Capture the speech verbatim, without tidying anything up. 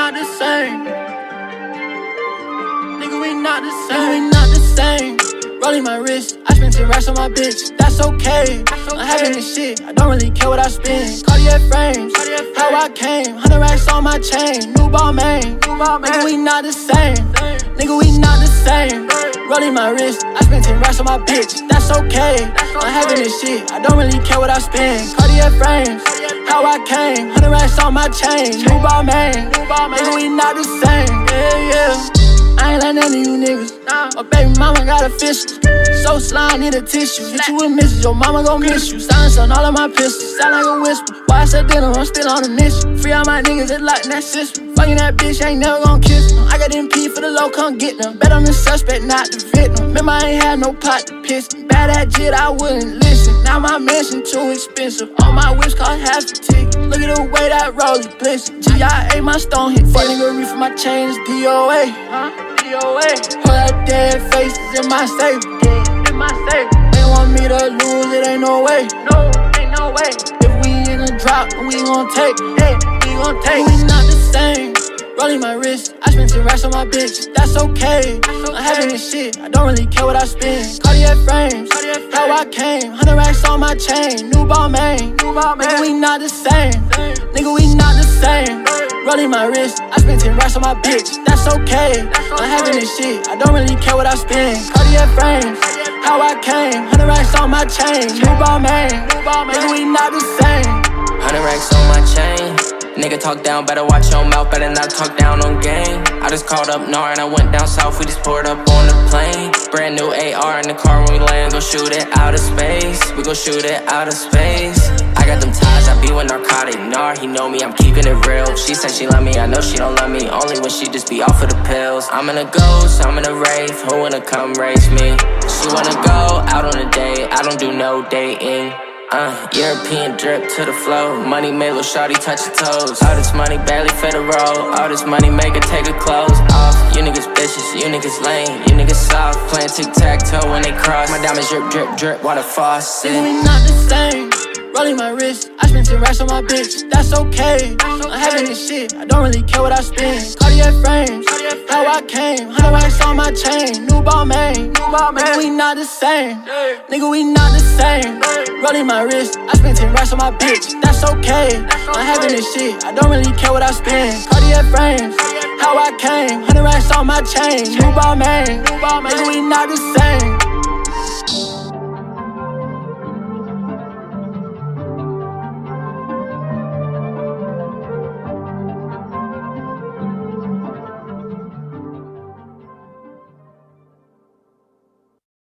not the same. Nigga, we not the same. Nigga, we not the same. Rolling my wrist, I spent ten racks on my bitch. That's okay. I'm having this shit, I don't really care what I spend. Cartier frames, how I came. Hundred racks on my chain. New ball main. Nigga, we not the same. Nigga, we not the same. Rolling my wrist, I spent ten racks on my bitch. That's okay. I'm having this shit, I don't really care what I spend. Cartier frames, how I came. Hundred racks on my chain. New ball main. Nigga, we not the same. Yeah, yeah. I ain't like none of you niggas. My baby mama got a fist. So slime, need a tissue. Hit you with misses, your mama gon' miss you. Silence on all of my pistols, sound like a whisper. Why I said dinner, I'm still on the mission. Free all my niggas that locked in that system. Fucking that bitch, ain't never gon' kiss them. I got M P for the low, come get them. Bet I'm the suspect, not the victim. Remember I ain't had no pot to piss. Bad at jit, I wouldn't listen. Now my mansion too expensive. All my whips cost half a ticket. Look at the way that rollie glisten. G I A, my stone hit. Fuck nigga, reef for my chains, D O A. Huh? D O A. Hold that dead faces in my safe. In my safe. They want me to lose, it ain't no way. No, ain't no way. If we in a drop, we gon' take. Hey, we gon' take. We not the same. Rolling my wrist, I spent ten racks on my bitch. That's okay. I'm having this shit, I don't really care what I spend. Cartier frames, how I came. Hundred racks on my chain. New ball main. Nigga, we not the same. Nigga, we not the same. Rolling my wrist, I spent ten racks on my bitch. That's okay. I'm having this shit, I don't really care what I spend. Cartier frames, how I came. Hundred racks on my chain. New ball main. Nigga, we not the same. Hundred racks on my chain. Nigga talk down, better watch your mouth, better not talk down on game. I just called up Nar and I went down south, we just poured up on the plane. Brand new A R in the car when we land, gon' shoot it out of space. We gon' shoot it out of space. I got them ties, I be with narcotic. Nar, he know me, I'm keeping it real. She said she love me, I know she don't love me, only when she just be off of the pills. I'm in a ghost, I'm in a rave, who wanna come race me? She wanna go out on a date, I don't do no dating. Uh, European drip to the flow. Money made little shawty touch her toes. All this money barely fit a roll. All this money make her take her clothes off. You niggas bitches, you niggas lame, you niggas soft. Playing tic-tac-toe when they cross. My diamonds drip, drip, drip, water faucet. Nigga, we not the same. Rolling my wrist, I spent ten racks on my bitch. That's okay. I'm having this shit, I don't really care what I spend. Cartier frames, how I came. Hundred racks on my chain. New ball main. Nigga, we not the same. Nigga, we not the same. Rolling my wrist, I spent ten racks on my bitch. That's okay. I'm having this shit, I don't really care what I spend. Cartier frames, how I came. Hundred racks on my chain. New ball main. Nigga, we not the same.